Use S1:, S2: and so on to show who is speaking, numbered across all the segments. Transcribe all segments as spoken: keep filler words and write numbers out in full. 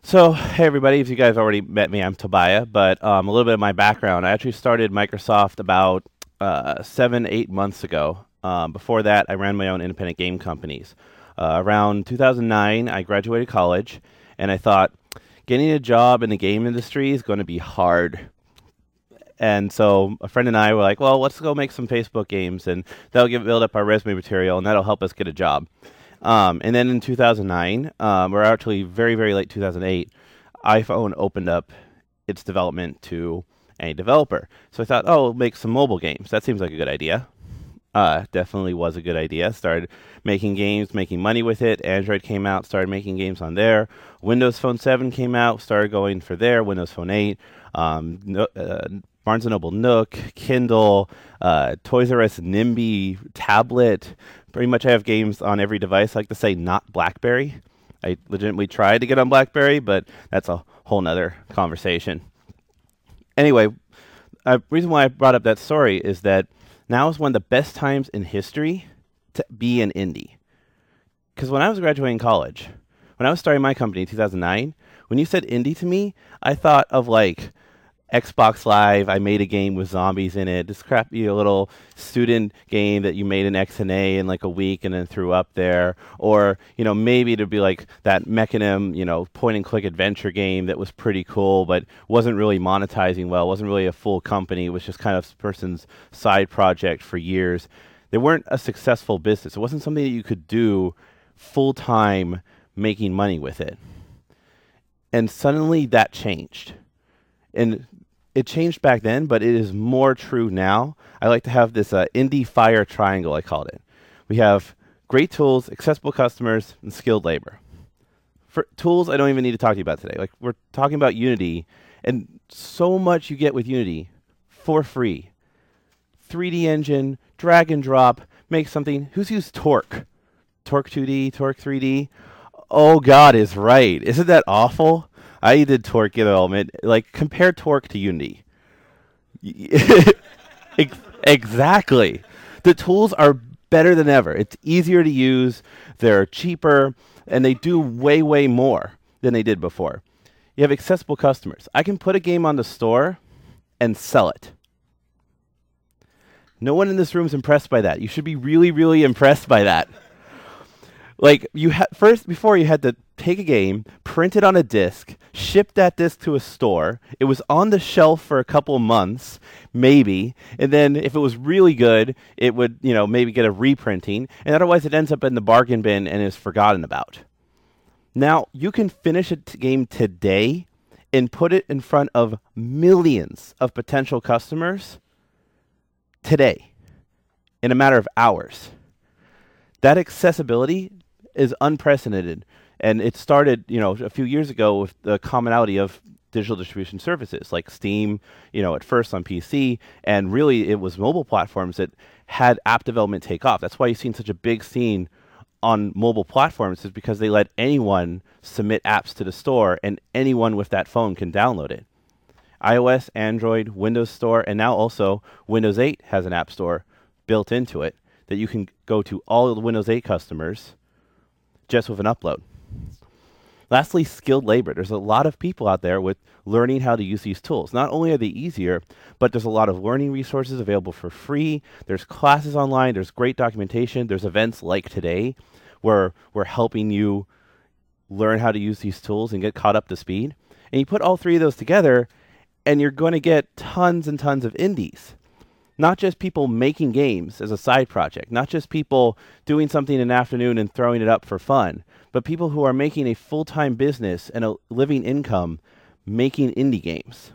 S1: So, hey everybody, if you guys already met me, I'm Tobiah, but um, a little bit of my background. I actually started Microsoft about uh, seven, eight months ago. Um, before that, I ran my own independent game companies. Uh, around two thousand nine, I graduated college, and I thought getting a job in the game industry is going to be hard. And so a friend and I were like, well, let's go make some Facebook games, and that'll give, build up our resume material, and that'll help us get a job. Um, and then in two thousand nine, um, or actually very, very late two thousand eight, iPhone opened up its development to any developer. So I thought, oh, we'll make some mobile games. That seems like a good idea. Uh, definitely was a good idea. Started making games, making money with it. Android came out, started making games on there. Windows Phone seven came out, started going for there. Windows Phone eight, um, no, uh, Barnes and Noble Nook, Kindle, uh, Toys R Us NIMBY tablet. Pretty much I have games on every device. I like to say not BlackBerry. I legitimately tried to get on BlackBerry, but that's a whole nother conversation. Anyway, the uh, reason why I brought up that story is that now is one of the best times in history to be an indie. Because when I was graduating college, when I was starting my company in two thousand nine, when you said indie to me, I thought of like Xbox Live. I made a game with zombies in it. This crappy little student game that you made in X N A in like a week and then threw up there. Or, you know, maybe it'd be like that Mechanim, you know, point and click adventure game that was pretty cool, but wasn't really monetizing well, wasn't really a full company. It was just kind of this person's side project for years. They weren't a successful business. It wasn't something that you could do full time making money with it. And suddenly that changed. And it changed back then, but it is more true now. I like to have this uh, indie fire triangle, I called it. We have great tools, accessible customers, and skilled labor. For tools, I don't even need to talk to you about today. Like, we're talking about Unity, and so much you get with Unity for free. three D engine, drag and drop, make something. Who's used Torque? Torque two D, Torque three D? Oh, God is right. Isn't that awful? I did Torque development. Like, compare Torque to Unity. Exactly. The tools are better than ever. It's easier to use. They're cheaper, and they do way, way more than they did before. You have accessible customers. I can put a game on the store and sell it. No one in this room is impressed by that. You should be really, really impressed by that. Like, you ha- first, before you had to take a game, print it on a disc, ship that disc to a store. It was on the shelf for a couple months, maybe, and then if it was really good, it would, you know, maybe get a reprinting, and otherwise it ends up in the bargain bin and is forgotten about. Now, you can finish a t- game today and put it in front of millions of potential customers today, in a matter of hours. That accessibility is unprecedented. And it started, you know, a few years ago with the commonality of digital distribution services like Steam, you know, at first on P C, and really it was mobile platforms that had app development take off. That's why you've seen such a big scene on mobile platforms, is because they let anyone submit apps to the store and anyone with that phone can download it. iOS, Android, Windows Store, and now also Windows eight has an app store built into it that you can go to all of the Windows eight customers just with an upload. Lastly, skilled labor. There's a lot of people out there with learning how to use these tools. Not only are they easier, but there's a lot of learning resources available for free. There's classes online. There's great documentation. There's events like today where we're helping you learn how to use these tools and get caught up to speed. And you put all three of those together, and you're going to get tons and tons of indies. Not just people making games as a side project, not just people doing something in an afternoon and throwing it up for fun, but people who are making a full-time business and a living income making indie games.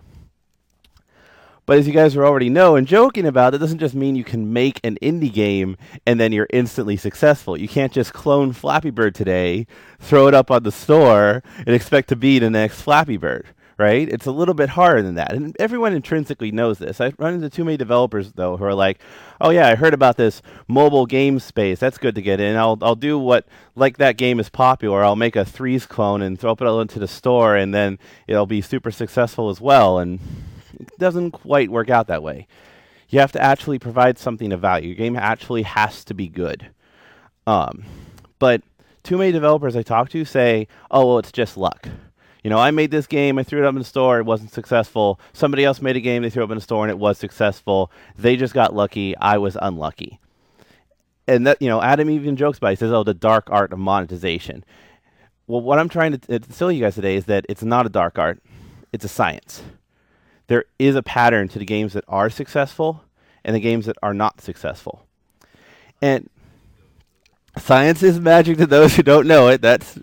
S1: But as you guys already know and joking about, it doesn't just mean you can make an indie game and then you're instantly successful. You can't just clone Flappy Bird today, throw it up on the store, and expect to be the next Flappy Bird. Right? It's a little bit harder than that. And everyone intrinsically knows this. I run into too many developers, though, who are like, oh, yeah, I heard about this mobile game space. That's good to get in. I'll I'll do what, like that game is popular. I'll make a Threes clone and throw it into the store, and then it'll be super successful as well. And it doesn't quite work out that way. You have to actually provide something of value. Your game actually has to be good. Um, but too many developers I talk to say, oh, well, it's just luck. You know, I made this game, I threw it up in the store, it wasn't successful. Somebody else made a game, they threw it up in the store, and it was successful. They just got lucky. I was unlucky. And that, you know, Adam even jokes about it. He says, oh, the dark art of monetization. Well, what I'm trying to tell you guys today is that it's not a dark art. It's a science. There is a pattern to the games that are successful and the games that are not successful. And science is magic to those who don't know it. That's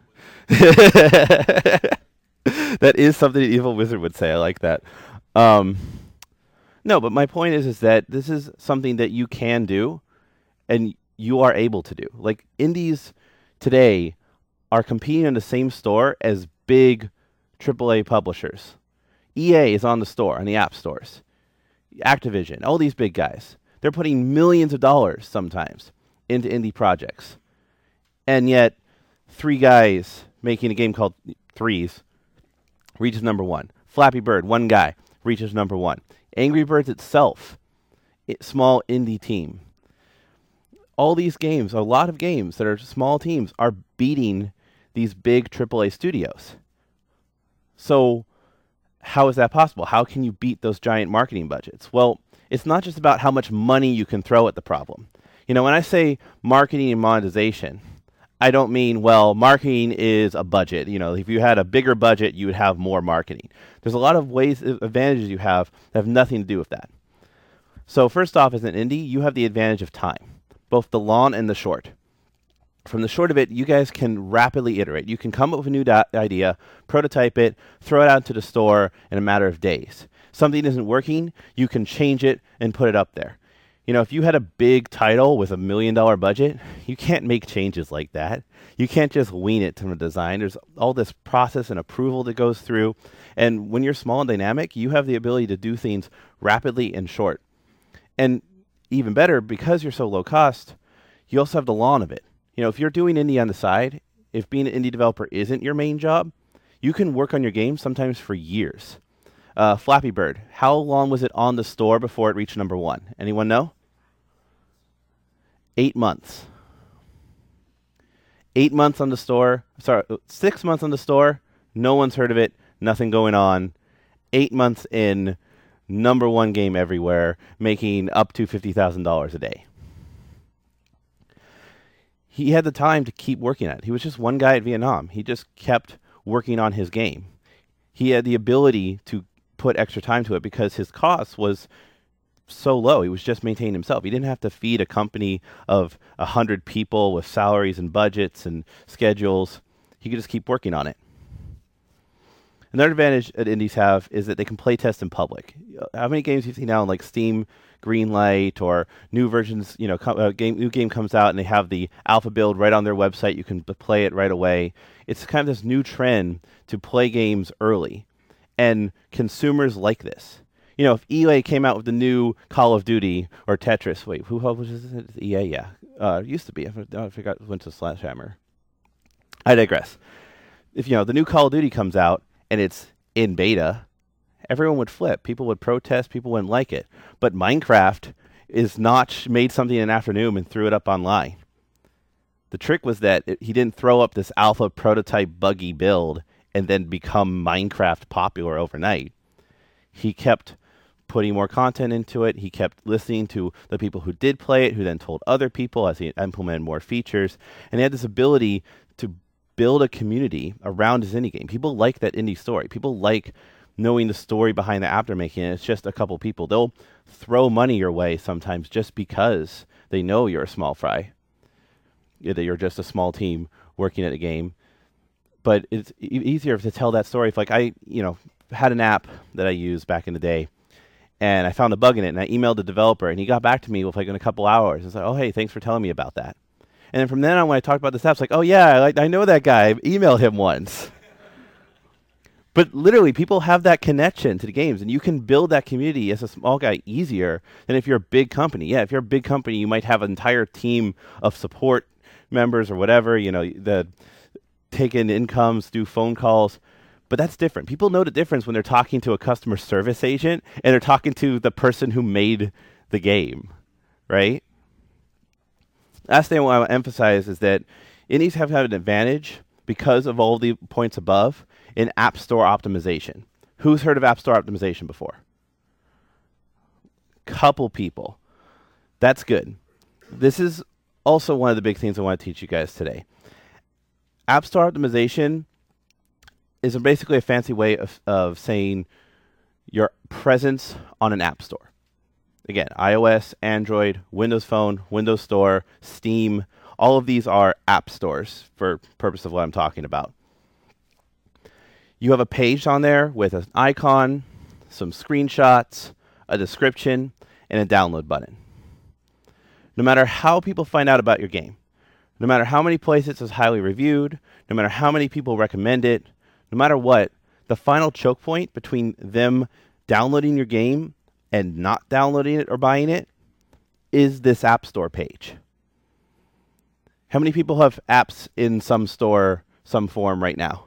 S1: that is something an evil wizard would say. I like that. Um, no, but my point is, is that this is something that you can do and you are able to do. Like, indies today are competing in the same store as big triple A publishers. E A is on the store, on the app stores. Activision, all these big guys. They're putting millions of dollars sometimes into indie projects. And yet, three guys making a game called Threes reaches number one. Flappy Bird, one guy, reaches number one. Angry Birds itself, it, small indie team. All these games, a lot of games that are small teams, are beating these big triple A studios. So how is that possible? How can you beat those giant marketing budgets? Well, it's not just about how much money you can throw at the problem. You know, when I say marketing and monetization, I don't mean, well, marketing is a budget. You know, if you had a bigger budget, you would have more marketing. There's a lot of ways, advantages you have that have nothing to do with that. So first off, as an indie, you have the advantage of time, both the long and the short. From the short of it, you guys can rapidly iterate. You can come up with a new da- idea, prototype it, throw it out to the store in a matter of days. Something isn't working, you can change it and put it up there. You know, if you had a big title with a million dollar budget, you can't make changes like that. You can't just wean it from a design. There's all this process and approval that goes through. And when you're small and dynamic, you have the ability to do things rapidly and short. And even better, because you're so low cost, you also have the lawn of it. You know, if you're doing indie on the side, if being an indie developer isn't your main job, you can work on your game sometimes for years. Uh, Flappy Bird, how long was it on the store before it reached number one? Anyone know? Eight months. Eight months on the store. Sorry, six months on the store. No one's heard of it. Nothing going on. Eight months in, number one game everywhere, making up to fifty thousand dollars a day. He had the time to keep working at it. He was just one guy at Vietnam. He just kept working on his game. He had the ability to put extra time to it because his cost was so low. He was just maintaining himself. He didn't have to feed a company of a hundred people with salaries and budgets and schedules. He could just keep working on it. Another advantage that indies have is that they can play test in public. How many games do you see now on like Steam Greenlight or new versions, you know, com- uh, game, new game comes out and they have the alpha build right on their website. You can b- play it right away. It's kind of this new trend to play games early. And consumers like this. You know, if E A came out with the new Call of Duty or Tetris, wait, who publishes it? E A, yeah. Uh, it used to be. I, f- I forgot, went to Sledgehammer. I digress. If, you know, the new Call of Duty comes out and it's in beta, everyone would flip. People would protest. People wouldn't like it. But Minecraft is not sh- made something in an afternoon and threw it up online. The trick was that it, he didn't throw up this alpha prototype buggy build and then become Minecraft popular overnight. He kept putting more content into it. He kept listening to the people who did play it, who then told other people as he implemented more features. And he had this ability to build a community around his indie game. People like that indie story. People like knowing the story behind the app they're making. It's just a couple people. They'll throw money your way sometimes just because they know you're a small fry, that you're just a small team working at a game. But it's e- easier to tell that story if, like, I, you know, had an app that I used back in the day, and I found a bug in it, and I emailed the developer, and he got back to me with, like, in a couple hours. It's like, oh, hey, thanks for telling me about that. And then from then on, when I talked about this app, it's like, oh, yeah, like, I know that guy. I emailed him once. But literally, people have that connection to the games, and you can build that community as a small guy easier than if you're a big company. Yeah, if you're a big company, you might have an entire team of support members or whatever, you know, the take in incomes, do phone calls. But that's different. People know the difference when they're talking to a customer service agent and they're talking to the person who made the game, right? Last thing I want to emphasize is that indies have had an advantage because of all the points above, in App Store optimization. Who's heard of App Store optimization before? Couple people. That's good. This is also one of the big things I want to teach you guys today. App Store optimization is basically a fancy way of, of saying your presence on an app store. Again, iOS, Android, Windows Phone, Windows Store, Steam, all of these are app stores for purpose of what I'm talking about. You have a page on there with an icon, some screenshots, a description, and a download button. No matter how people find out about your game, no matter how many places it's highly reviewed, no matter how many people recommend it, no matter what, the final choke point between them downloading your game and not downloading it or buying it is this App Store page. How many people have apps in some store, some form right now?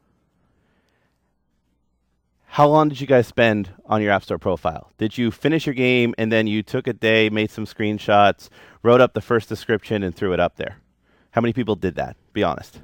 S1: How long did you guys spend on your App Store profile? Did you finish your game and then you took a day, made some screenshots, wrote up the first description, and threw it up there? How many people did that? Be honest.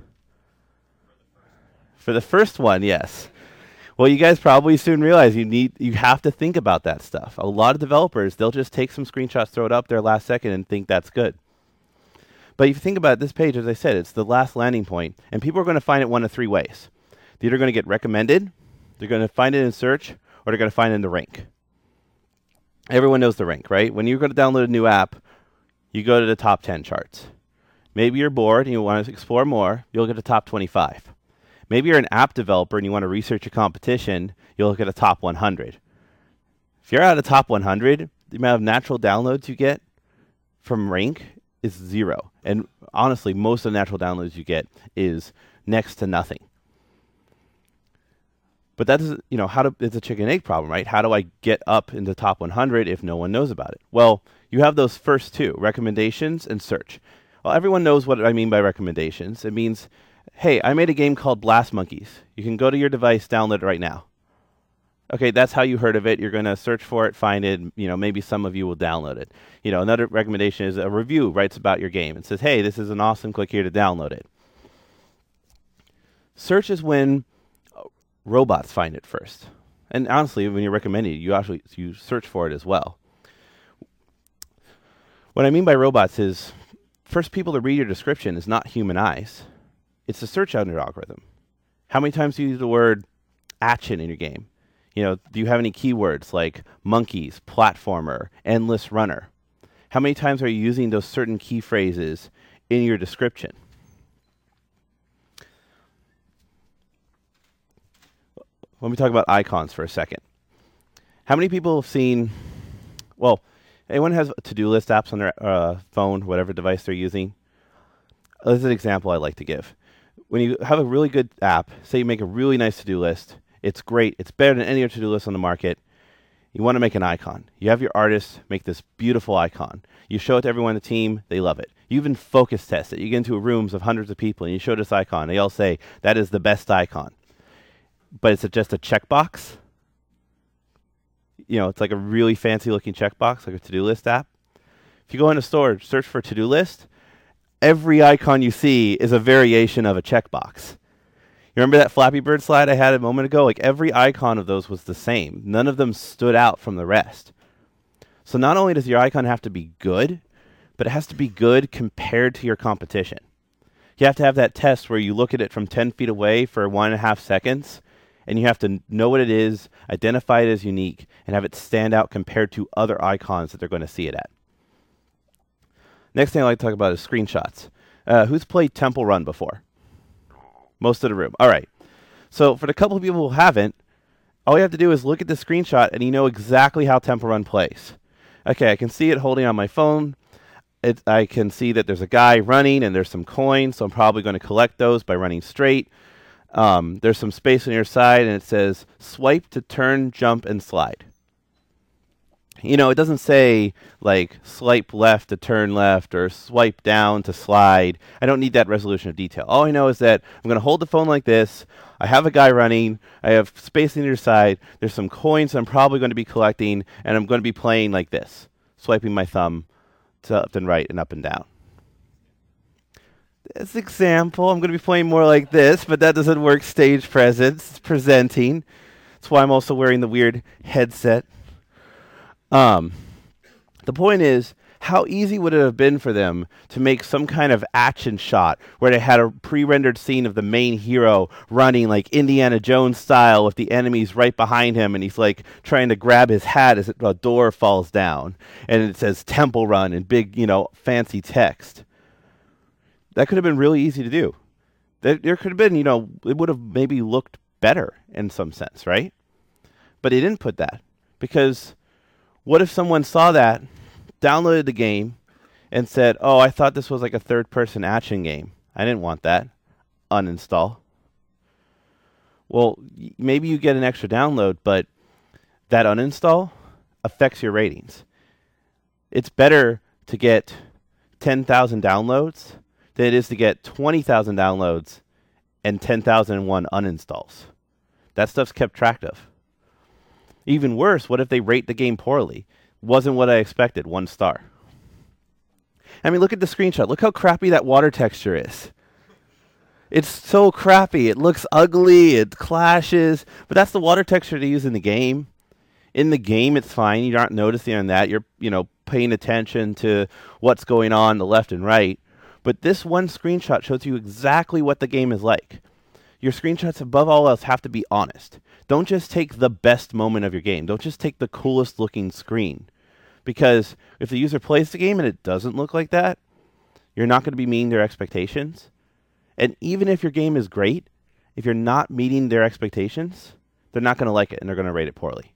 S1: For the first one, yes. Well, you guys probably soon realize you need, you have to think about that stuff. A lot of developers, they'll just take some screenshots, throw it up there last second, and think that's good. But if you think about it, this page, as I said, it's the last landing point, and people are going to find it one of three ways. They're either going to get recommended, they're going to find it in search, or they're going to find it in the rank. Everyone knows the rank, right? When you're going to download a new app, you go to the top ten charts. Maybe you're bored and you want to explore more, you'll get the top twenty-five. Maybe you're an app developer and you want to research your competition, you'll look at the top one hundred. If you're out of the top one hundred, the amount of natural downloads you get from rank is zero. And honestly, most of the natural downloads you get is next to nothing. But that is, you know, how to, it's a chicken and egg problem, right? How do I get up into the top one hundred if no one knows about it? Well, you have those first two, recommendations and search. Well, everyone knows what I mean by recommendations. It means, hey, I made a game called Blast Monkeys. You can go to your device, download it right now. Okay, that's how you heard of it. You're going to search for it, find it. You know, maybe some of you will download it. You know, another recommendation is a review writes about your game and says, hey, this is an awesome, click here to download it. Search is when robots find it first. And honestly, when you're recommending it, you actually you search for it as well. What I mean by robots is first people to read your description is not human eyes. It's the search engine algorithm. How many times do you use the word action in your game? You know, do you have any keywords like monkeys, platformer, endless runner? How many times are you using those certain key phrases in your description? Let me talk about icons for a second. How many people have seen, well, anyone has to-do list apps on their uh, phone, whatever device they're using? This is an example I like to give. When you have a really good app, say you make a really nice to-do list, it's great, it's better than any other to-do list on the market. You want to make an icon. You have your artist make this beautiful icon. You show it to everyone on the team, they love it. You even focus test it. You get into rooms of hundreds of people and you show this icon. They all say, that is the best icon. But it's a, just a checkbox. You know, it's like a really fancy looking checkbox, like a to-do list app. If you go in a store, search for to-do list, every icon you see is a variation of a checkbox. You remember that Flappy Bird slide I had a moment ago? Like every icon of those was the same. None of them stood out from the rest. So not only does your icon have to be good, but it has to be good compared to your competition. You have to have that test where you look at it from ten feet away for one and a half seconds, and you have to know what it is, identify it as unique, and have it stand out compared to other icons that they're going to see it at. Next thing I'd like to talk about is screenshots. Uh, who's played Temple Run before? Most of the room. All right. So for the couple of people who haven't, all you have to do is look at the screenshot and you know exactly how Temple Run plays. Okay, I can see it holding on my phone. It, I can see that there's a guy running and there's some coins, so I'm probably going to collect those by running straight. Um, there's some space on your side and it says swipe to turn, jump, and slide. You know, it doesn't say like swipe left to turn left or swipe down to slide. I don't need that resolution of detail. All I know is that I'm going to hold the phone like this. I have a guy running. I have space on either side. There's some coins I'm probably going to be collecting, and I'm going to be playing like this, swiping my thumb to left and right and up and down. This example, I'm going to be playing more like this, but that doesn't work stage presence. It's presenting. That's why I'm also wearing the weird headset. Um, the point is, how easy would it have been for them to make some kind of action shot where they had a pre-rendered scene of the main hero running like Indiana Jones style with the enemies right behind him, and he's like trying to grab his hat as a door falls down, and it says Temple Run in big, you know, fancy text. That could have been really easy to do. There, there could have been, you know, it would have maybe looked better in some sense, right? But he didn't put that, because what if someone saw that, downloaded the game, and said, oh, I thought this was like a third-person action game. I didn't want that. Uninstall. Well, y- maybe you get an extra download, but that uninstall affects your ratings. It's better to get ten thousand downloads than it is to get twenty thousand downloads and ten thousand one uninstalls. That stuff's kept track of. Even worse, what if they rate the game poorly? Wasn't what I expected, one star. I mean, look at the screenshot. Look how crappy that water texture is. It's so crappy. It looks ugly. It clashes. But that's the water texture they use in the game. In the game, it's fine. You're not noticing on that. You're, you know, paying attention to what's going on the left and right. But this one screenshot shows you exactly what the game is like. Your screenshots, above all else, have to be honest. Don't just take the best moment of your game. Don't just take the coolest looking screen. Because if the user plays the game and it doesn't look like that, you're not going to be meeting their expectations. And even if your game is great, if you're not meeting their expectations, they're not going to like it and they're going to rate it poorly.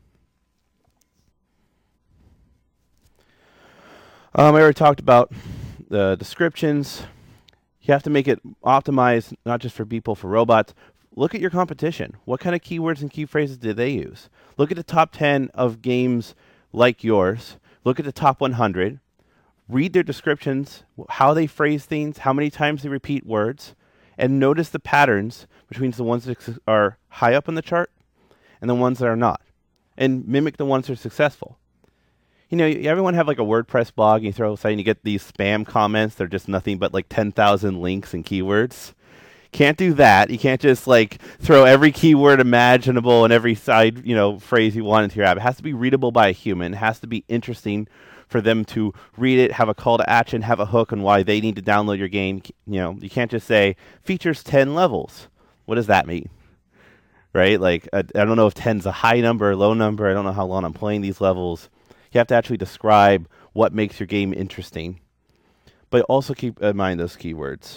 S1: Um, I already talked about the descriptions. You have to make it optimized, not just for people, for robots. Look at your competition. What kind of keywords and key phrases did they use? Look at the top ten of games like yours. Look at the top one hundred. Read their descriptions, how they phrase things, how many times they repeat words, and notice the patterns between the ones that are high up on the chart and the ones that are not. And mimic the ones that are successful. You know, everyone have like a WordPress blog, and you throw aside and you get these spam comments. They're just nothing but like ten thousand links and keywords. Can't do that. You can't just like throw every keyword imaginable and every side, you know, phrase you want into your app. It has to be readable by a human. It has to be interesting for them to read it, have a call to action, have a hook on why they need to download your game. You know, you can't just say features ten levels. What does that mean? Right? Like, I, I don't know if ten's a high number or low number. I don't know how long I'm playing these levels. You have to actually describe what makes your game interesting. But also keep in mind those keywords.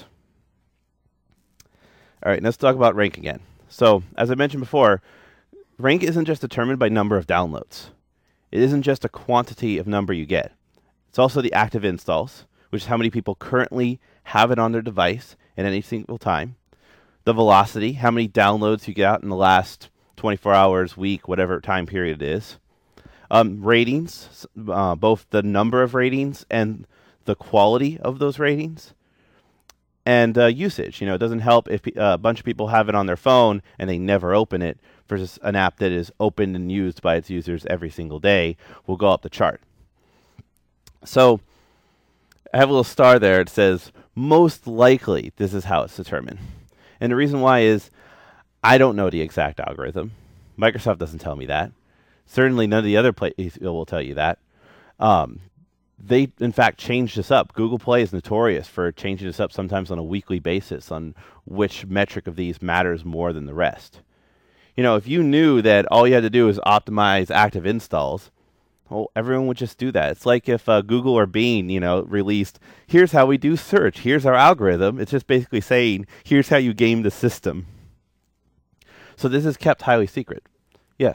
S1: All right, let's talk about rank again. So, as I mentioned before, rank isn't just determined by number of downloads. It isn't just a quantity of number you get. It's also the active installs, which is how many people currently have it on their device at any single time. The velocity, how many downloads you get out in the last twenty-four hours, week, whatever time period it is. Um, ratings, uh, both the number of ratings and the quality of those ratings. And uh, usage. You know, it doesn't help if uh, a bunch of people have it on their phone and they never open it versus an app that is opened and used by its users every single day will go up the chart. So I have a little star there. It says, most likely this is how it's determined. And the reason why is I don't know the exact algorithm. Microsoft doesn't tell me that. Certainly none of the other places will tell you that. Um, they, in fact, changed this up. Google Play is notorious for changing this up sometimes on a weekly basis on which metric of these matters more than the rest. You know, if you knew that all you had to do was optimize active installs, well, everyone would just do that. It's like if uh, Google or Bing, you know, released, here's how we do search, here's our algorithm. It's just basically saying, here's how you game the system. So this is kept highly secret. Yeah.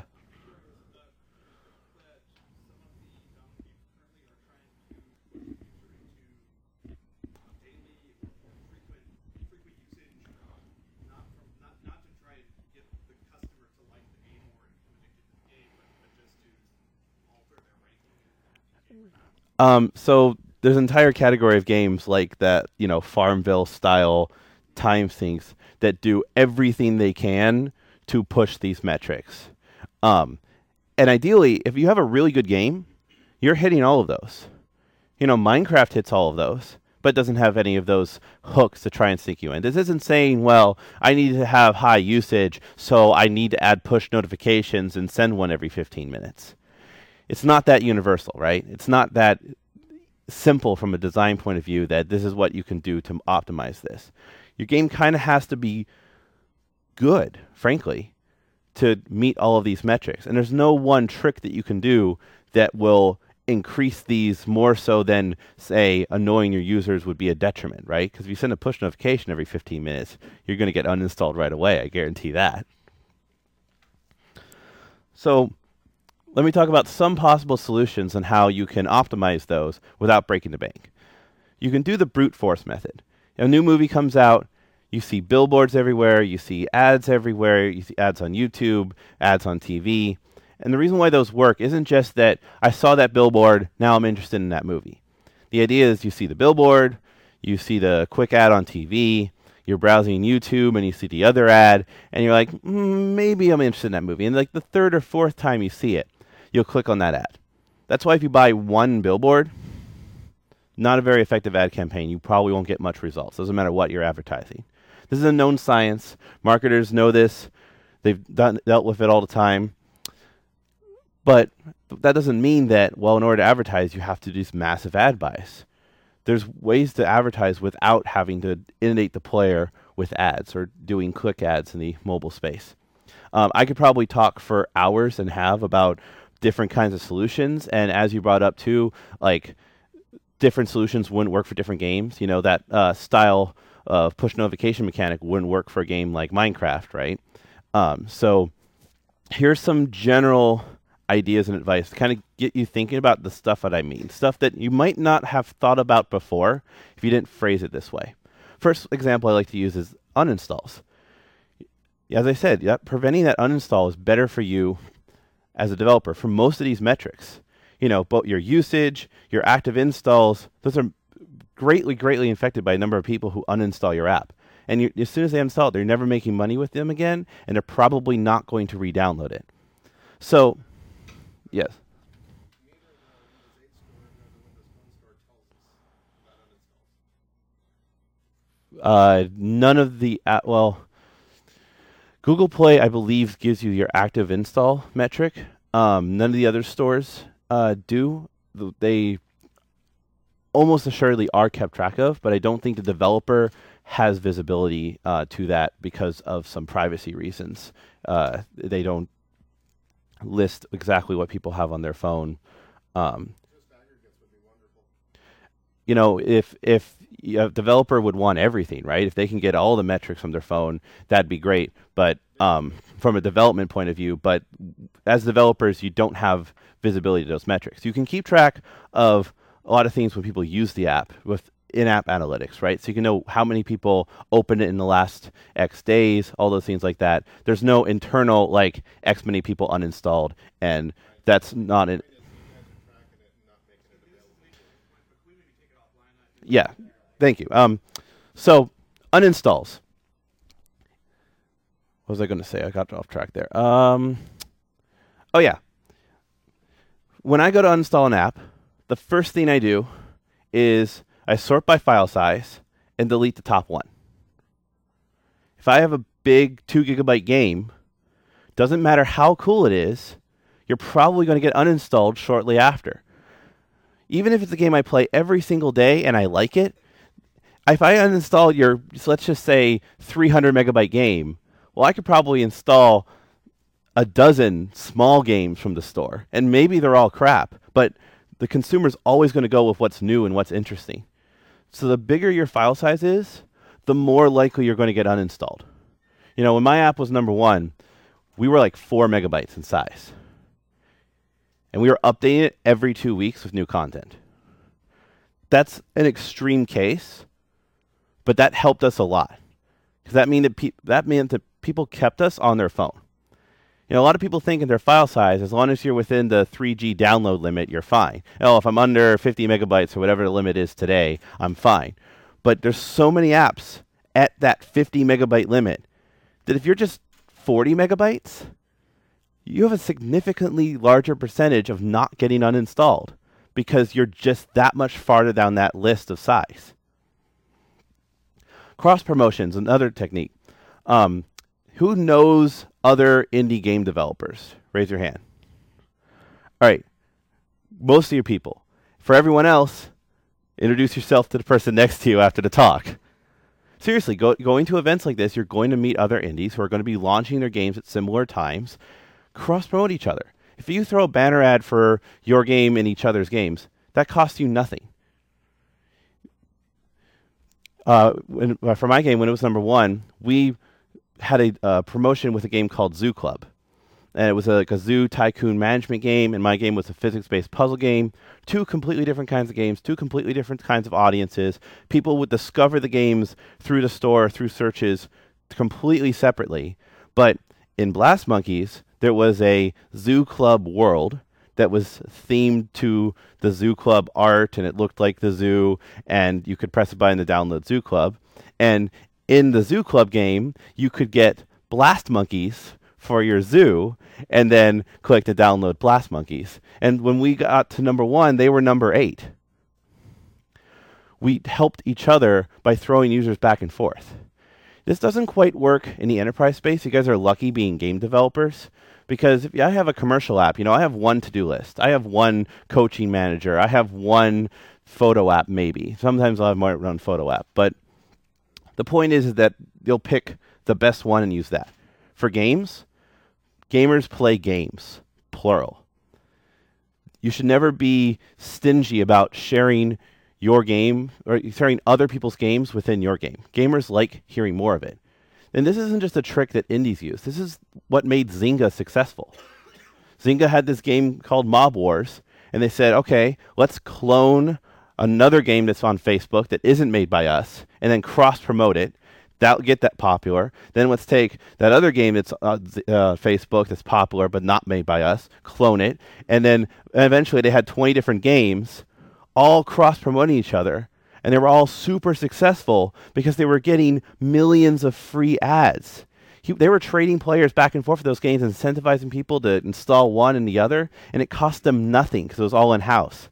S1: Um, so there's an entire category of games like that, you know, Farmville style time sinks that do everything they can to push these metrics. Um, and ideally, if you have a really good game, you're hitting all of those. You know, Minecraft hits all of those, but it doesn't have any of those hooks to try and sink you in. This isn't saying, well, I need to have high usage, so I need to add push notifications and send one every fifteen minutes. It's not that universal, right? It's not that simple from a design point of view that this is what you can do to optimize this. Your game kind of has to be good, frankly, to meet all of these metrics. And there's no one trick that you can do that will increase these more so than, say, annoying your users would be a detriment, right? Because if you send a push notification every fifteen minutes, you're going to get uninstalled right away. I guarantee that. So let me talk about some possible solutions and how you can optimize those without breaking the bank. You can do the brute force method. A new movie comes out, you see billboards everywhere, you see ads everywhere, you see ads on YouTube, ads on T V. And the reason why those work isn't just that I saw that billboard, now I'm interested in that movie. The idea is you see the billboard, you see the quick ad on T V, you're browsing YouTube and you see the other ad, and you're like, mm, maybe I'm interested in that movie. And like the third or fourth time you see it, you'll click on that ad. That's why if you buy one billboard, not a very effective ad campaign. You probably won't get much results. Doesn't matter what you're advertising. This is a known science. Marketers know this. They've done, dealt with it all the time. But that doesn't mean that, well, in order to advertise, you have to do these massive ad buys. There's ways to advertise without having to inundate the player with ads or doing click ads in the mobile space. Um, I could probably talk for hours and have about different kinds of solutions. And as you brought up too, like different solutions wouldn't work for different games. You know, that uh, style of push notification mechanic wouldn't work for a game like Minecraft, right? Um, so here's some general ideas and advice to kind of get you thinking about the stuff that I mean, stuff that you might not have thought about before if you didn't phrase it this way. First example I like to use is uninstalls. As I said, yeah, preventing that uninstall is better for you as a developer for most of these metrics. You know, both your usage, your active installs, those are greatly, greatly affected by a number of people who uninstall your app. And you, as soon as they install it, they're never making money with them again, and they're probably not going to re-download it. So, yes. Uh, none of the, uh, well, Google Play, I believe, gives you your active install metric. Um, none of the other stores uh, do. They almost assuredly are kept track of, but I don't think the developer has visibility uh, to that because of some privacy reasons. Uh, they don't list exactly what people have on their phone. Um, you know, if if a developer would want everything, right? If they can get all the metrics from their phone, that'd be great. But um, from a development point of view, but as developers, you don't have visibility to those metrics. You can keep track of a lot of things when people use the app with in-app analytics, right? So you can know how many people opened it in the last X days, all those things like that. There's no internal, like, X many people uninstalled, and that's not it. Yeah, thank you. Um, so, uninstalls. What was I going to say? I got off track there. Um, oh, yeah. When I go to uninstall an app, the first thing I do is I sort by file size and delete the top one. If I have a big two gigabyte game, doesn't matter how cool it is, you're probably going to get uninstalled shortly after. Even if it's a game I play every single day and I like it, if I uninstall your, let's just say, three hundred megabyte game, well, I could probably install a dozen small games from the store, and maybe they're all crap, but the consumer's always going to go with what's new and what's interesting. So the bigger your file size is, the more likely you're going to get uninstalled. You know, when my app was number one, we were like four megabytes in size. And we were updating it every two weeks with new content. That's an extreme case, but that helped us a lot. Because that mean that pe- that meant that people kept us on their phone. You know, a lot of people think in their file size, as long as you're within the three G download limit, you're fine. Oh, if I'm under fifty megabytes or whatever the limit is today, I'm fine. But there's so many apps at that fifty megabyte limit that if you're just forty megabytes, you have a significantly larger percentage of not getting uninstalled because you're just that much farther down that list of size. Cross promotions, another technique. Um, who knows other indie game developers? Raise your hand. All right, most of your people. For everyone else, introduce yourself to the person next to you after the talk. Seriously, go, going to events like this, you're going to meet other indies who are going to be launching their games at similar times. Cross-promote each other. If you throw a banner ad for your game in each other's games, that costs you nothing. Uh, when, uh, for my game, when it was number one, we had a uh, promotion with a game called Zoo Club. And it was a, like a zoo tycoon management game, and my game was a physics-based puzzle game. Two completely different kinds of games, two completely different kinds of audiences. People would discover the games through the store, through searches, completely separately. But in Blast Monkeys, there was a Zoo Club world that was themed to the Zoo Club art, and it looked like the zoo, and you could press a button to download Zoo Club. And in the Zoo Club game, you could get Blast Monkeys for your zoo, and then click to download Blast Monkeys. And when we got to number one, they were number eight. We helped each other by throwing users back and forth. This doesn't quite work in the enterprise space. You guys are lucky being game developers, because if I have a commercial app, you know, I have one to-do list. I have one coaching manager. I have one photo app, maybe. Sometimes I'll have more than one photo app. But the point is, is that you'll pick the best one and use that. For games, gamers play games, plural. You should never be stingy about sharing your game or sharing other people's games within your game. Gamers like hearing more of it. And this isn't just a trick that indies use. This is what made Zynga successful. Zynga had this game called Mob Wars, and they said, okay, let's clone another game that's on Facebook that isn't made by us, and then cross-promote it. That'll get that popular. Then let's take that other game that's uh, uh, Facebook that's popular but not made by us, clone it, and then eventually they had twenty different games all cross-promoting each other, and they were all super successful because they were getting millions of free ads. He, they were trading players back and forth for those games, incentivizing people to install one and the other, and it cost them nothing because it was all in-house.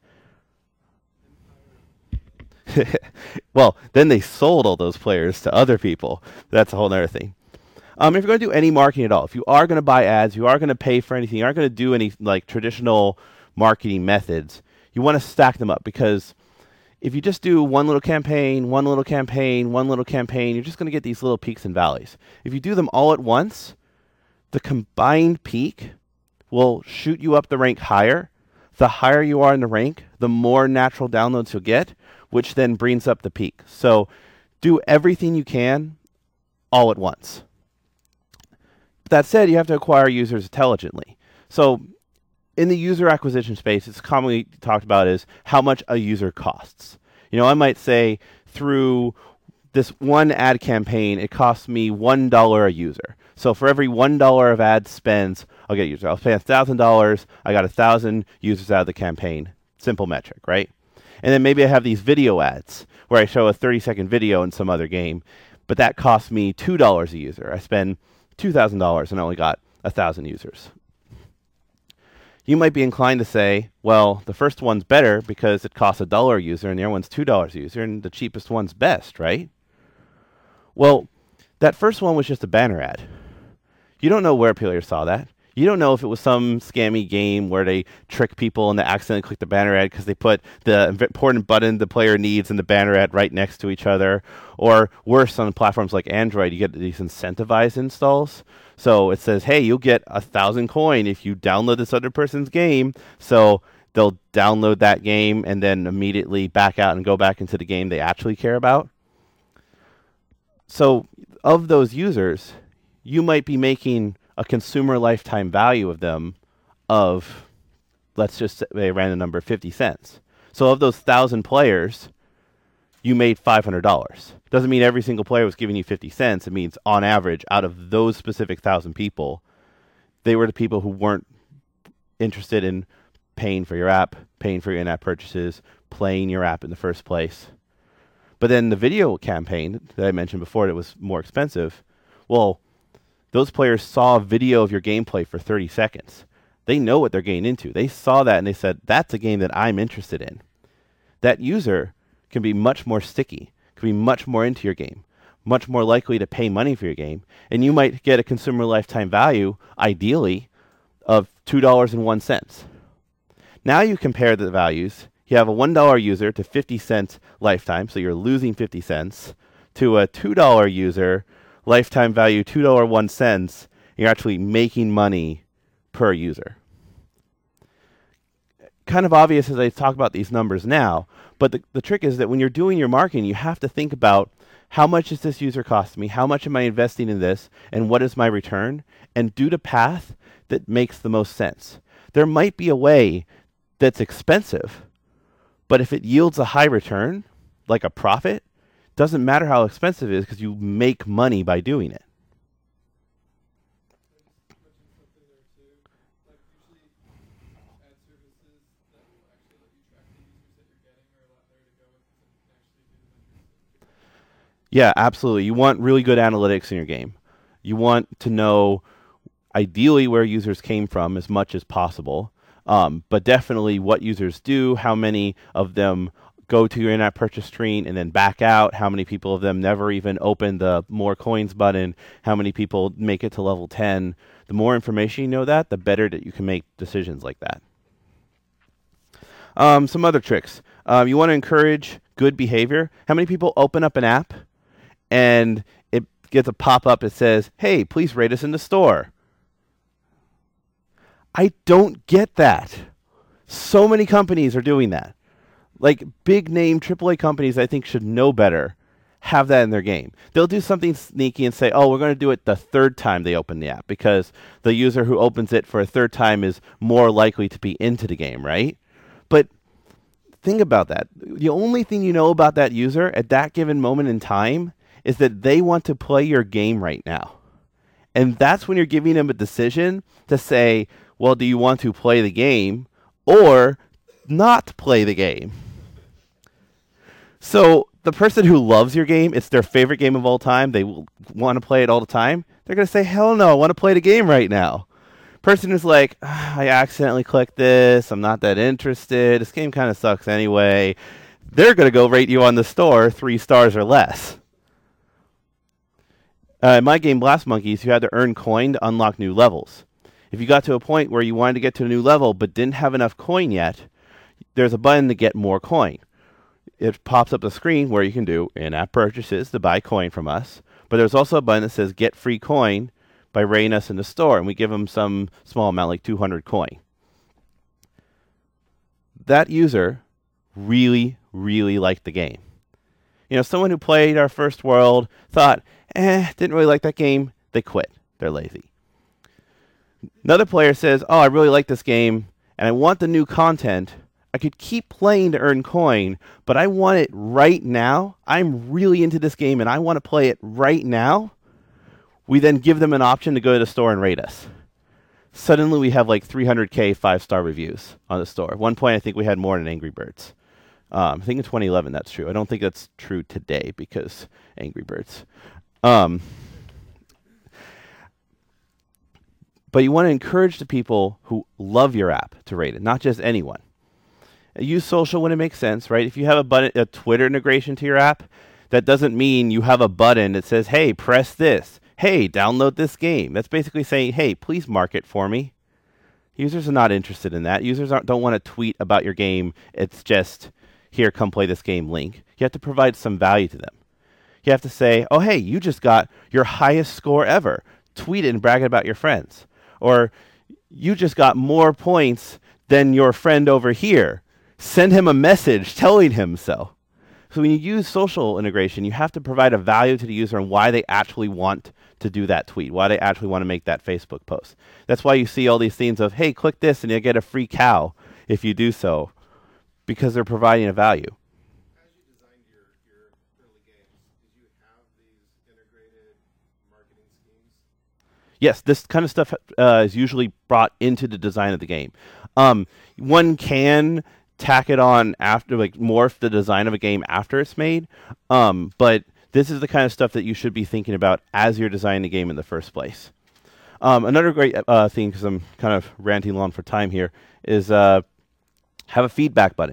S1: Well, then they sold all those players to other people. That's a whole other thing. Um, if you're going to do any marketing at all, if you are going to buy ads, you are going to pay for anything, you aren't going to do any like traditional marketing methods, you want to stack them up, because if you just do one little campaign, one little campaign, one little campaign, you're just going to get these little peaks and valleys. If you do them all at once, the combined peak will shoot you up the rank higher. The higher you are in the rank, the more natural downloads you'll get, which then brings up the peak. So do everything you can all at once. But that said, you have to acquire users intelligently. So in the user acquisition space, it's commonly talked about as how much a user costs. You know, I might say through this one ad campaign, it costs me one dollar a user. So for every one dollar of ad spends, I'll get a user. I'll pay one thousand dollars. I got one thousand users out of the campaign. Simple metric, right? And then maybe I have these video ads where I show a thirty-second video in some other game, but that costs me two dollars a user. I spend two thousand dollars and I only got one thousand users. You might be inclined to say, well, the first one's better because it costs a dollar a user and the other one's two dollars a user, and the cheapest one's best, right? Well, that first one was just a banner ad. You don't know where people saw that. You don't know if it was some scammy game where they trick people and they accidentally click the banner ad because they put the important button the player needs and the banner ad right next to each other. Or worse, on platforms like Android, you get these incentivized installs. So it says, hey, you'll get a thousand coin if you download this other person's game. So they'll download that game and then immediately back out and go back into the game they actually care about. So of those users, you might be making a consumer lifetime value of them of, let's just say a random number, fifty cents. So of those one thousand players, you made five hundred dollars. Doesn't mean every single player was giving you fifty cents. It means on average, out of those specific one thousand people, they were the people who weren't interested in paying for your app, paying for your in-app purchases, playing your app in the first place. But then the video campaign that I mentioned before that was more expensive, well, those players saw a video of your gameplay for thirty seconds. They know what they're getting into. They saw that and they said, that's a game that I'm interested in. That user can be much more sticky, can be much more into your game, much more likely to pay money for your game, and you might get a consumer lifetime value, ideally, of two dollars and one cent. Now you compare the values. You have a one dollar user to fifty cents lifetime, so you're losing fifty cents, to a two dollar user, lifetime value two dollars and one cent, and you're actually making money per user. Kind of obvious as I talk about these numbers now, but the, the trick is that when you're doing your marketing, you have to think about how much is this user costing me, how much am I investing in this, and what is my return, and do the path that makes the most sense. There might be a way that's expensive, but if it yields a high return, like a profit, doesn't matter how expensive it is because you make money by doing it. Yeah, absolutely. You want really good analytics in your game. You want to know ideally where users came from as much as possible, um, but definitely what users do, how many of them go to your in-app purchase screen and then back out, how many people of them never even open the more coins button, how many people make it to level ten. The more information you know that, the better that you can make decisions like that. Um, some other tricks. Um, you want to encourage good behavior. How many people open up an app and it gets a pop-up that says, hey, please rate us in the store? I don't get that. So many companies are doing that. Like big name triple A companies I think should know better have that in their game. They'll do something sneaky and say, oh, we're going to do it the third time they open the app because the user who opens it for a third time is more likely to be into the game, right? But think about that. The only thing you know about that user at that given moment in time is that they want to play your game right now. And that's when you're giving them a decision to say, well, do you want to play the game or not play the game? So the person who loves your game, it's their favorite game of all time, they will want to play it all the time, they're going to say, hell no, I want to play the game right now. Person who's like, ah, I accidentally clicked this, I'm not that interested, this game kind of sucks anyway, they're going to go rate you on the store three stars or less. Uh, in my game, Blast Monkeys, you had to earn coin to unlock new levels. If you got to a point where you wanted to get to a new level but didn't have enough coin yet, there's a button to get more coin. It pops up a screen where you can do in-app purchases to buy coin from us, but there's also a button that says get free coin by rating us in the store, and we give them some small amount, like two hundred coin. That user really, really liked the game. You know, someone who played our first world thought, eh, didn't really like that game, they quit. They're lazy. Another player says, oh, I really like this game, and I want the new content. I could keep playing to earn coin, but I want it right now. I'm really into this game, and I want to play it right now. We then give them an option to go to the store and rate us. Suddenly, we have like three hundred K five-star reviews on the store. At one point, I think we had more than Angry Birds. Um, I think in twenty eleven that's true. I don't think that's true today because Angry Birds. Um, but you want to encourage the people who love your app to rate it, not just anyone. Use social when it makes sense, right? If you have a button, a Twitter integration to your app, that doesn't mean you have a button that says, hey, press this. Hey, download this game. That's basically saying, hey, please mark it for me. Users are not interested in that. Users aren't, don't want to tweet about your game. It's just, here, come play this game link. You have to provide some value to them. You have to say, oh, hey, you just got your highest score ever. Tweet it and brag it about your friends. Or you just got more points than your friend over here. Send him a message telling him so. So when you use social integration, you have to provide a value to the user and why they actually want to do that tweet, why they actually want to make that Facebook post. That's why you see all these themes of, hey, click this and you'll get a free cow if you do so, because they're providing a value.
S2: As you designed your, your early games, did you have these integrated marketing schemes?
S1: Yes, this kind of stuff uh, is usually brought into the design of the game. Um, one can tack it on after, like morph the design of a game after it's made. Um, but this is the kind of stuff that you should be thinking about as you're designing the game in the first place. Um, another great uh, thing, because I'm kind of ranting on for time here, is uh, have a feedback button.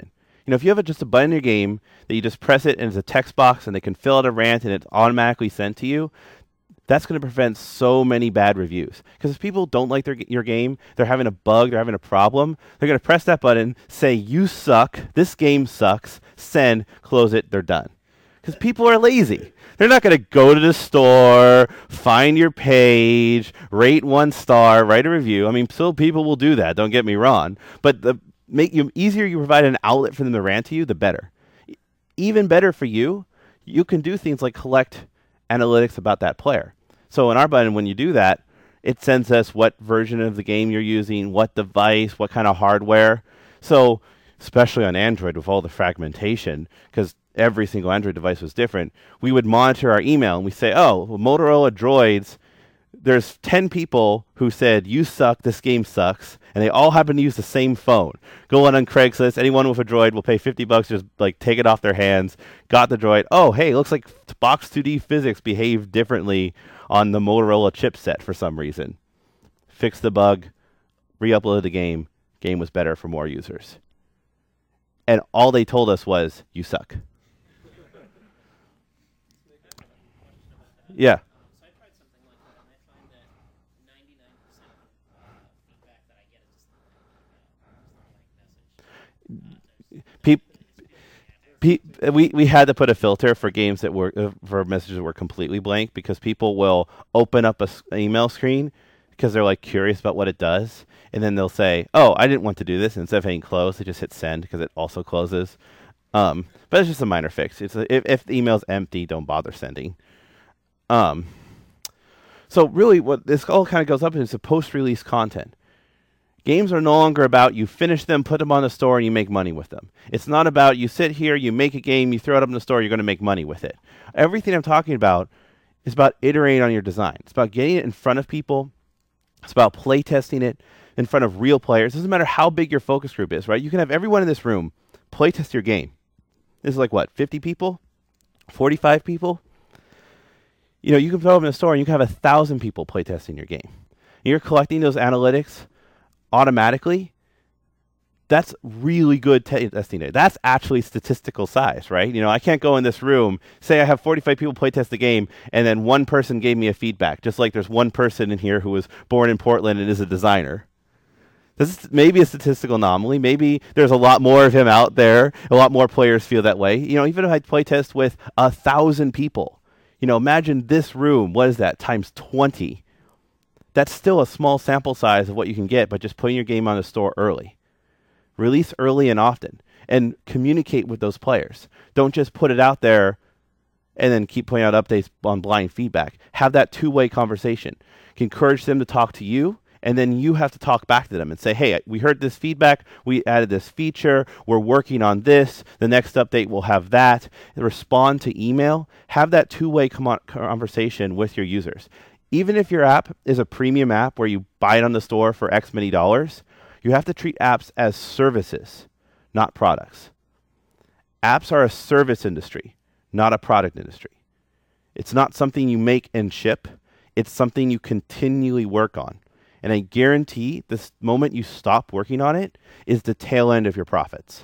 S1: You know, if you have a, just a button in your game that you just press it and it's a text box and they can fill out a rant and it's automatically sent to you, that's going to prevent so many bad reviews. Because if people don't like their, your game, they're having a bug, they're having a problem, they're going to press that button, say, you suck, this game sucks, send, close it, they're done. Because people are lazy. They're not going to go to the store, find your page, rate one star, write a review. I mean, still people will do that, don't get me wrong. But the make you easier you provide an outlet for them to rant to you, the better. Even better for you, you can do things like collect analytics about that player. So in our button, when you do that, it sends us what version of the game you're using, what device, what kind of hardware. So especially on Android with all the fragmentation, because every single Android device was different, we would monitor our email and we say, oh, well, Motorola Droids, there's ten people who said, you suck, this game sucks, and they all happen to use the same phone. Go on on Craigslist, anyone with a Droid will pay fifty bucks, just like take it off their hands, got the Droid. Oh, hey, looks like Box two D physics behaved differently on the Motorola chipset for some reason. Fix the bug, re-uploaded the game, game was better for more users. And all they told us was, you suck. Yeah.
S3: So I tried something like that, and I find that ninety-nine percent of uh, feedback that I get is just a blank message.
S1: Pe- pe- we we had to put a filter for games that were uh, for messages that were completely blank, because people will open up a s- email screen because they're like curious about what it does, and then they'll say, "Oh, I didn't want to do this." And instead of hitting close, they just hit send because it also closes. Um, but it's just a minor fix. It's a, if if the email's empty, don't bother sending. Um, so really what this all kind of goes up into post-release content. Games are no longer about you finish them, put them on the store, and you make money with them. It's not about you sit here, you make a game, you throw it up in the store, you're going to make money with it. Everything I'm talking about is about iterating on your design. It's about getting it in front of people. It's about play testing it in front of real players. It doesn't matter how big your focus group is, right? You can have everyone in this room play test your game. This is like what, fifty people? forty-five people? You know, you can throw them in a store and you can have a thousand people playtesting your game. You're collecting those analytics automatically. That's really good t- testing data. That's actually statistical size, right? You know, I can't go in this room, say I have forty-five people playtest the game, and then one person gave me a feedback, just like there's one person in here who was born in Portland and is a designer. This is maybe a statistical anomaly. Maybe there's a lot more of him out there. A lot more players feel that way. You know, even if I playtest with a thousand people, you know, imagine this room, what is that, times twenty. That's still a small sample size of what you can get by just putting your game on the store early. Release early and often, and communicate with those players. Don't just put it out there and then keep putting out updates on blind feedback. Have that two-way conversation. Encourage them to talk to you, and then you have to talk back to them and say, hey, we heard this feedback, we added this feature, we're working on this, the next update will have that. Respond to email. Have that two-way com- conversation with your users. Even if your app is a premium app where you buy it on the store for X many dollars, you have to treat apps as services, not products. Apps are a service industry, not a product industry. It's not something you make and ship. It's something you continually work on. And I guarantee this moment you stop working on it is the tail end of your profits.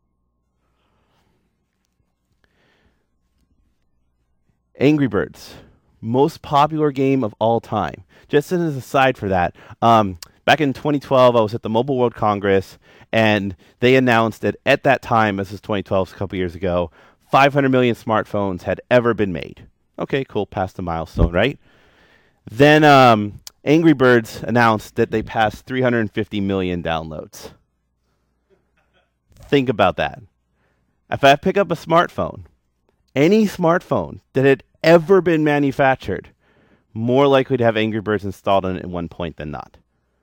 S1: Angry Birds, most popular game of all time. Just as an aside for that, um, back in twenty twelve, I was at the Mobile World Congress, and they announced that at that time, this is twenty twelve, a couple years ago, five hundred million smartphones had ever been made. Okay, cool, passed the milestone, right? Then um, Angry Birds announced that they passed three hundred fifty million downloads. Think about that. If I pick up a smartphone, any smartphone that had ever been manufactured, more likely to have Angry Birds installed on it at one point than not.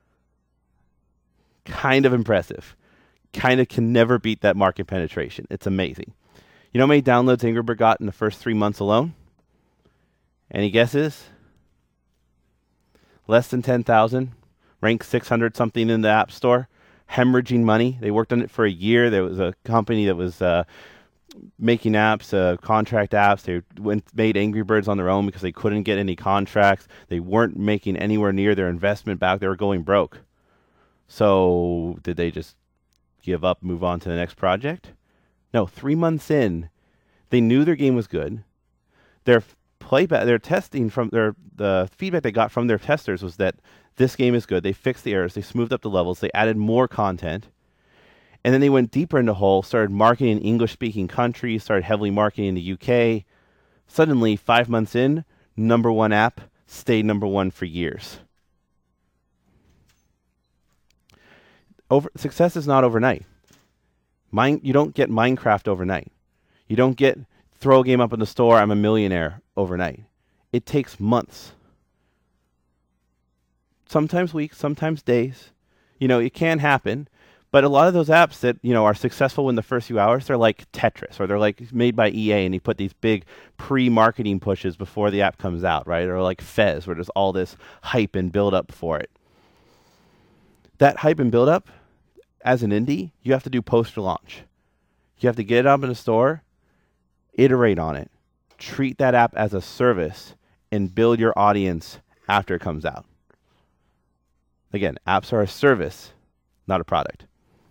S1: Kind of impressive. Kind of can never beat that market penetration. It's amazing. You know how many downloads Angry Bird got in the first three months alone? Any guesses? Less than ten thousand. Ranked six hundred something in the App Store. Hemorrhaging money. They worked on it for a year. There was a company that was uh, making apps, uh, contract apps. They went made Angry Birds on their own because they couldn't get any contracts. They weren't making anywhere near their investment back. They were going broke. So did they just give up, move on to the next project? No, three months in, they knew their game was good. Their playback, their testing from their the feedback they got from their testers was that this game is good. They fixed the errors. They smoothed up the levels. They added more content. And then they went deeper into Hull, started marketing in English-speaking countries, started heavily marketing in the U K. Suddenly, five months in, number one app, stayed number one for years. Over, success is not overnight. Mine, you don't get Minecraft overnight. You don't get throw a game up in the store, I'm a millionaire overnight. It takes months. Sometimes weeks, sometimes days. You know, it can happen. But a lot of those apps that, you know, are successful in the first few hours, they're like Tetris, or they're like made by E A, and they put these big pre-marketing pushes before the app comes out, right? Or like Fez, where there's all this hype and build-up for it. That hype and build-up, as an indie, you have to do post-launch. You have to get it up in the store, iterate on it, treat that app as a service, and build your audience after it comes out. Again, apps are a service, not a product.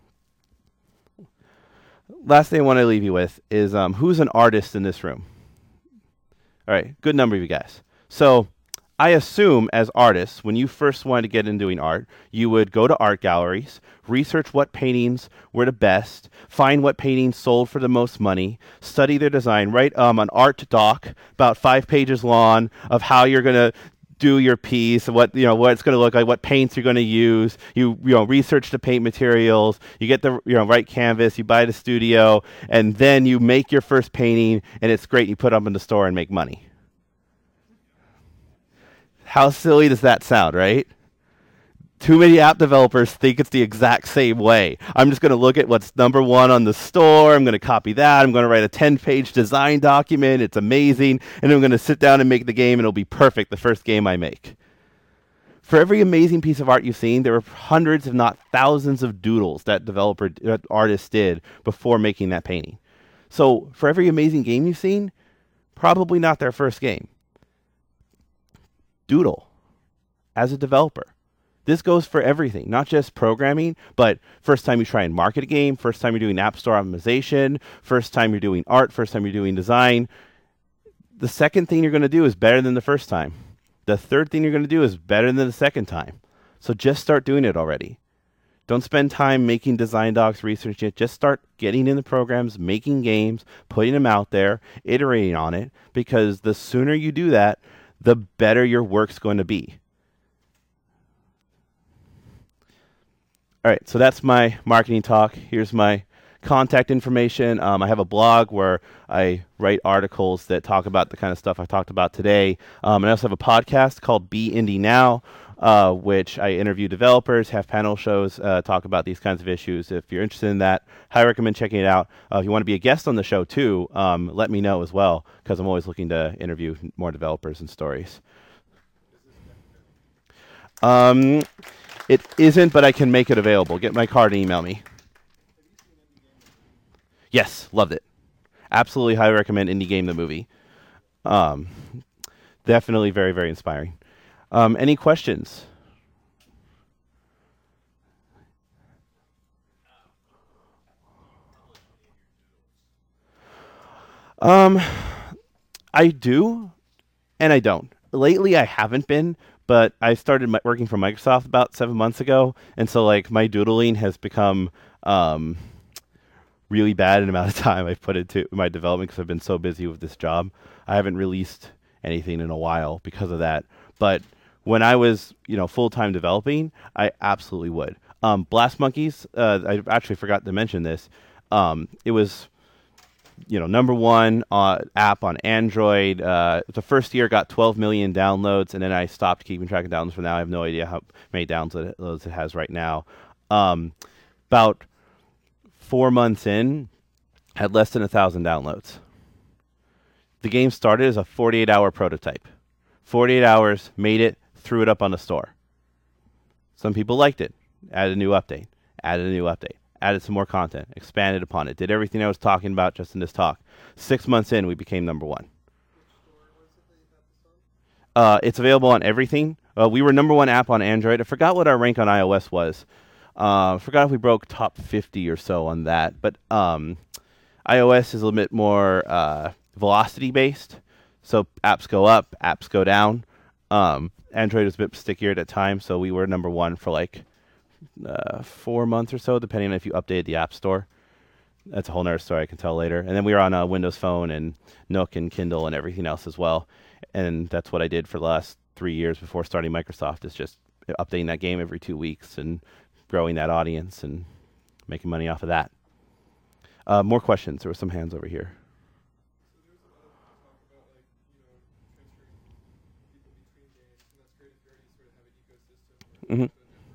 S1: Last thing I want to leave you with is um, who's an artist in this room? All right, good number of you guys. So I assume as artists, when you first wanted to get into doing art, you would go to art galleries, research what paintings were the best, find what paintings sold for the most money, study their design, write um, an art doc about five pages long of how you're going to do your piece, what you know, what it's going to look like, what paints you're going to use. You you know, research the paint materials. You get the you know right canvas. You buy the studio, and then you make your first painting, and it's great. You put it up in the store and make money. How silly does that sound, right? Too many app developers think it's the exact same way. I'm just going to look at what's number one on the store. I'm going to copy that. I'm going to write a ten-page design document. It's amazing. And I'm going to sit down and make the game, and it'll be perfect, the first game I make. For every amazing piece of art you've seen, there were hundreds, if not thousands, of doodles that developer, that artist did before making that painting. So for every amazing game you've seen, probably not their first game. Doodle as a developer. This goes for everything, not just programming, but first time you try and market a game, first time you're doing app store optimization, first time you're doing art, first time you're doing design. The second thing you're going to do is better than the first time. The third thing you're going to do is better than the second time. So just start doing it already. Don't spend time making design docs, researching it. Just start getting in the programs, making games, putting them out there, iterating on it, because the sooner you do that, the better your work's going to be. All right, so that's my marketing talk. Here's my contact information. Um, I have a blog where I write articles that talk about the kind of stuff I talked about today. Um, and I also have a podcast called Be Indie Now, uh, which I interview developers, have panel shows, uh, talk about these kinds of issues. If you're interested in that, highly recommend checking it out. Uh, if you want to be a guest on the show too, um, let me know as well, because I'm always looking to interview more developers and stories. Um, it isn't, but I can make it available. Get my card and email me. Yes, loved it. Absolutely highly recommend Indie Game the movie. Um, definitely very, very inspiring. Um, any questions? Um, I do, and I don't. Lately, I haven't been, but I started my, working for Microsoft about seven months ago, and so like my doodling has become um, really bad in the amount of time I've put into my development because I've been so busy with this job. I haven't released anything in a while because of that. But when I was, you know, full-time developing, I absolutely would. Um, Blast Monkeys, uh, I actually forgot to mention this. Um, it was, you know, number one uh, app on Android. Uh, the first year got twelve million downloads, and then I stopped keeping track of downloads for now. I have no idea how many downloads it has right now. Um, about four months in, had less than a thousand downloads. The game started as a forty-eight hour prototype. forty-eight hours, made it, threw it up on the store. Some people liked it, added a new update, added a new update, added some more content, expanded upon it, did everything I was talking about just in this talk. Six months in, we became number one. Uh, it's available on everything. Uh, we were number one app on Android. I forgot what our rank on iOS was. I uh, forgot if we broke top fifty or so on that. But um, iOS is a little bit more uh, velocity based, so apps go up, apps go down. Um, Android was a bit stickier at the time, so we were number one for like uh, four months or so, depending on if you updated the App Store. That's a whole nother story I can tell later. And then we were on uh, Windows Phone and Nook and Kindle and everything else as well. And that's what I did for the last three years before starting Microsoft, is just updating that game every two weeks and growing that audience and making money off of that. Uh, more questions? There were some hands over here.
S2: So there's a lot of talk about like, you know, transferring people between games, and that's great if you already sort of have an ecosystem or
S1: Mhm.
S2: a network.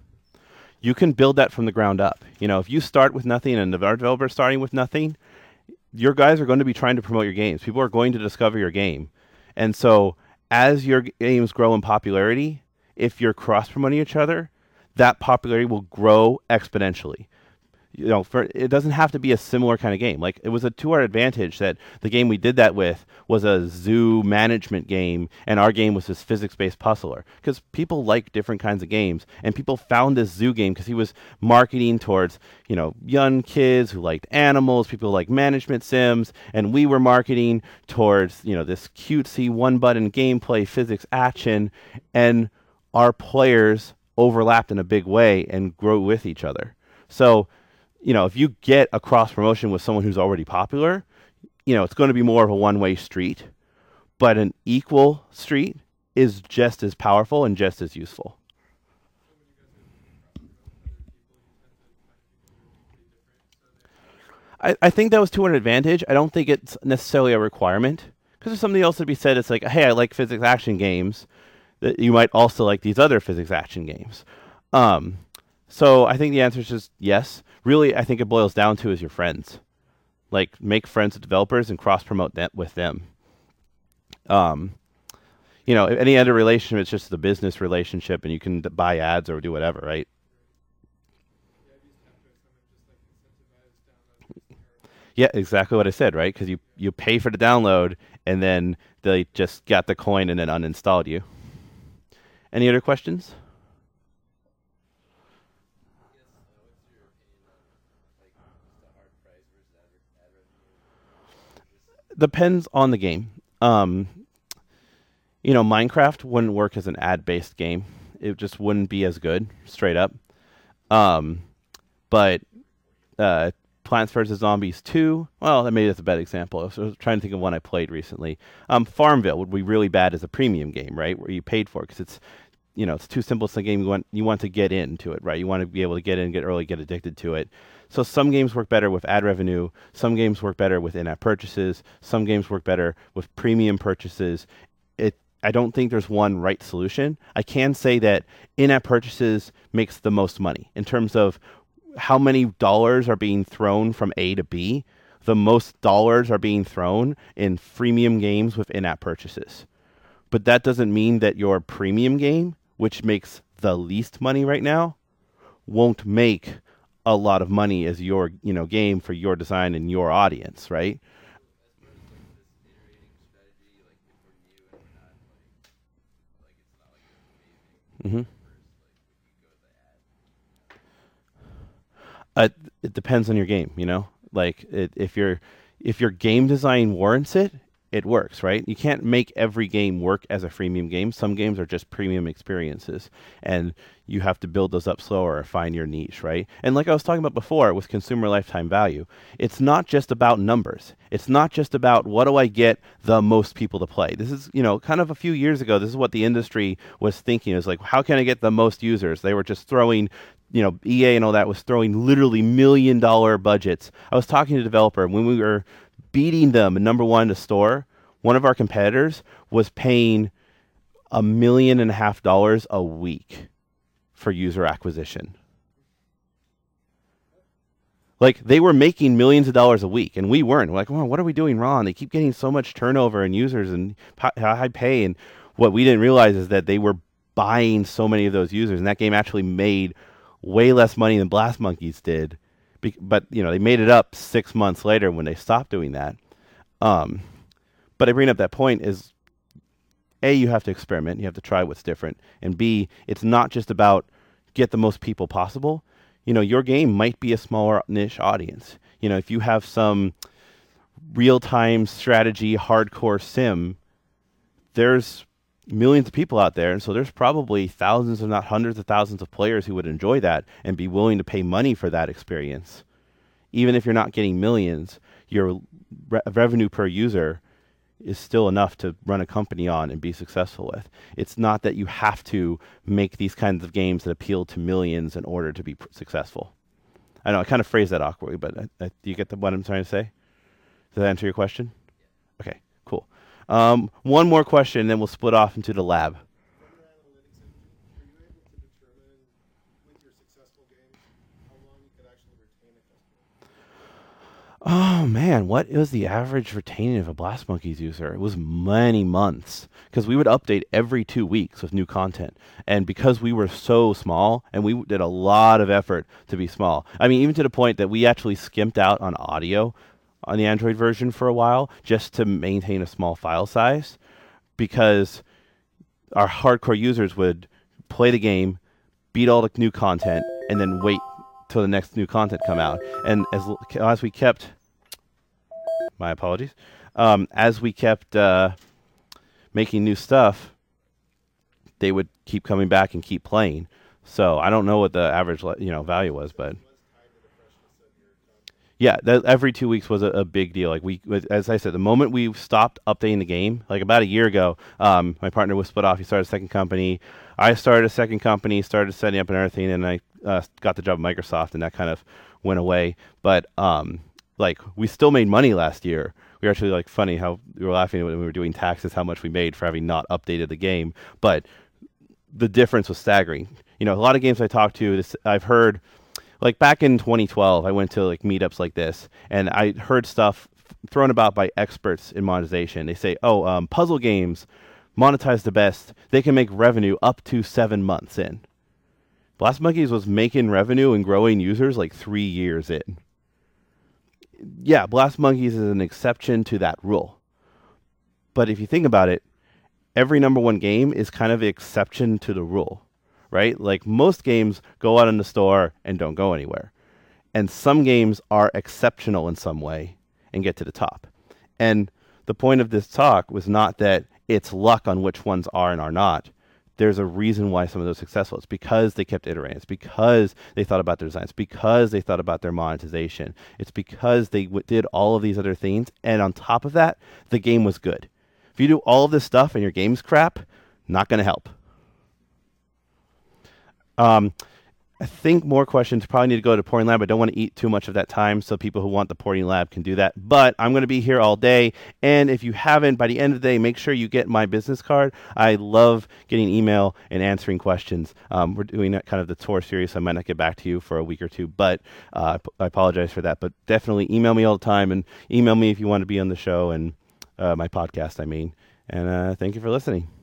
S1: You can build that from the ground up. You know, if you start with nothing and the developer starting with nothing, your guys are going to be trying to promote your games. People are going to discover your game. And so as your g- games grow in popularity, if you're cross-promoting each other, that popularity will grow exponentially. You know, for it doesn't have to be a similar kind of game. Like, it was a to our advantage that the game we did that with was a zoo management game, and our game was this physics-based puzzler. Because people like different kinds of games, and people found this zoo game because he was marketing towards, you know, young kids who liked animals, people who like management sims, and we were marketing towards, you know, this cutesy one-button gameplay physics action, and our players overlapped in a big way and grew with each other. So, you know, if you get a cross promotion with someone who's already popular, you know, it's going to be more of a one-way street, but an equal street is just as powerful and just as useful.
S2: So when you guys are crossing with other people, you tend to find people who are pretty different. So they
S1: I, I think that was to an advantage. I don't think it's necessarily a requirement, because there's something else to be said. It's like, hey, I like physics action games, that you might also like these other physics action games. Um, so I think the answer is just yes. Really, I think it boils down to is your friends. Like, make friends with developers and cross-promote that with them. Um, you know, any other relationship, it's just the business relationship, and you can d- buy ads or do whatever, right?
S2: yeah, I've used Capco, some have just like incentivized downloads.
S1: Yeah, exactly what I said, right? Because you, you pay for the download, and then they just got the coin and then uninstalled you. Any other questions? Depends on the game. Um, you know, Minecraft wouldn't work as an ad-based game. It just wouldn't be as good, straight up. Um, but uh, Plants vs. Zombies two, well, maybe that's a bad example. I was, I was trying to think of one I played recently. Um, Farmville would be really bad as a premium game, right, where you paid for it, because it's, you know, it's too simple. It's a game you want you want to get into it, right? You want to be able to get in, get early, get addicted to it. So some games work better with ad revenue. Some games work better with in-app purchases. Some games work better with premium purchases. It I don't think there's one right solution. I can say that in-app purchases makes the most money in terms of how many dollars are being thrown from A to B. The most dollars are being thrown in freemium games with in-app purchases. But that doesn't mean that your premium game, which makes the least money right now, won't make a lot of money as your, you know, game for your design and your audience, right? Mm-hmm. Uh, it depends on your game, you know. Like, it, if your if your game design warrants it, it works, right? You can't make every game work as a freemium game. Some games are just premium experiences, and you have to build those up slower or find your niche, right? And like I was talking about before with consumer lifetime value, it's not just about numbers. It's not just about what do I get the most people to play. This is, you know, kind of a few years ago, this is what the industry was thinking. Is like, how can I get the most users? They were just throwing, you know, E A and all that was throwing literally million dollar budgets. I was talking to a developer, and when we were beating them in number one to store, one of our competitors was paying a million and a half dollars a week for user acquisition. Like, they were making millions of dollars a week, and we weren't. We're like, oh, what are we doing wrong? They keep getting so much turnover and users and high pay. And what we didn't realize is that they were buying so many of those users, and that game actually made way less money than Blast Monkeys did. Be- but, you know, they made it up six months later when they stopped doing that. Um, but I bring up that point is, A, you have to experiment. You have to try what's different. And B, it's not just about get the most people possible. You know, your game might be a smaller niche audience. You know, if you have some real-time strategy, hardcore sim, there's millions of people out there, and so there's probably thousands, if not hundreds of thousands of players who would enjoy that and be willing to pay money for that experience. Even if you're not getting millions, your re- revenue per user is still enough to run a company on and be successful with. It's not that you have to make these kinds of games that appeal to millions in order to be pr- successful. I know I kind of phrased that awkwardly, but I, I, do you get the, what I'm trying to say? Does that answer your question? Okay, cool. Um, one more question, and then we'll split off into the lab.
S2: From your analytics engine, are you able to determine with your successful games how long you could actually retain a customer?
S1: Oh man, what is the average retaining of a Blast Monkeys user? It was many months because we would update every two weeks with new content. And because we were so small, and we did a lot of effort to be small. I mean, even to the point that we actually skimped out on audio on the Android version for a while just to maintain a small file size, because our hardcore users would play the game, beat all the new content, and then wait till the next new content come out. And as as we kept, my apologies, um, as we kept uh, making new stuff, they would keep coming back and keep playing. So I don't know what the average you know value was, but yeah, that every two weeks was a, a big deal. Like we, as I said, the moment we stopped updating the game, like about a year ago, um, my partner was split off. He started a second company. I started a second company, started setting up and everything, and I uh, got the job at Microsoft, and that kind of went away. But um, like we still made money last year. We were actually like funny how we were laughing when we were doing taxes, how much we made for having not updated the game. But the difference was staggering. You know, a lot of games I talked to, this, I've heard. Like back in twenty twelve, I went to like meetups like this, and I heard stuff f- thrown about by experts in monetization. They say, "Oh, um, puzzle games monetize the best. They can make revenue up to seven months in." Blast Monkeys was making revenue and growing users like three years in. Yeah, Blast Monkeys is an exception to that rule. But if you think about it, every number one game is kind of the exception to the rule. Right? Like most games go out in the store and don't go anywhere. And some games are exceptional in some way and get to the top. And the point of this talk was not that it's luck on which ones are and are not. There's a reason why some of those are successful. It's because they kept iterating. It's because they thought about their designs. Because they thought about their monetization. It's because they w- did all of these other things. And on top of that, the game was good. If you do all of this stuff and your game's crap, not going to help. Um, I think more questions probably need to go to Porting Lab. I don't want to eat too much of that time, so people who want the Porting Lab can do that. But I'm going to be here all day, and if you haven't, by the end of the day, make sure you get my business card. I love getting email and answering questions. Um, we're doing that kind of the tour series, so I might not get back to you for a week or two, but uh, I apologize for that. But definitely email me all the time, and email me if you want to be on the show and uh, my podcast, I mean. And uh, thank you for listening.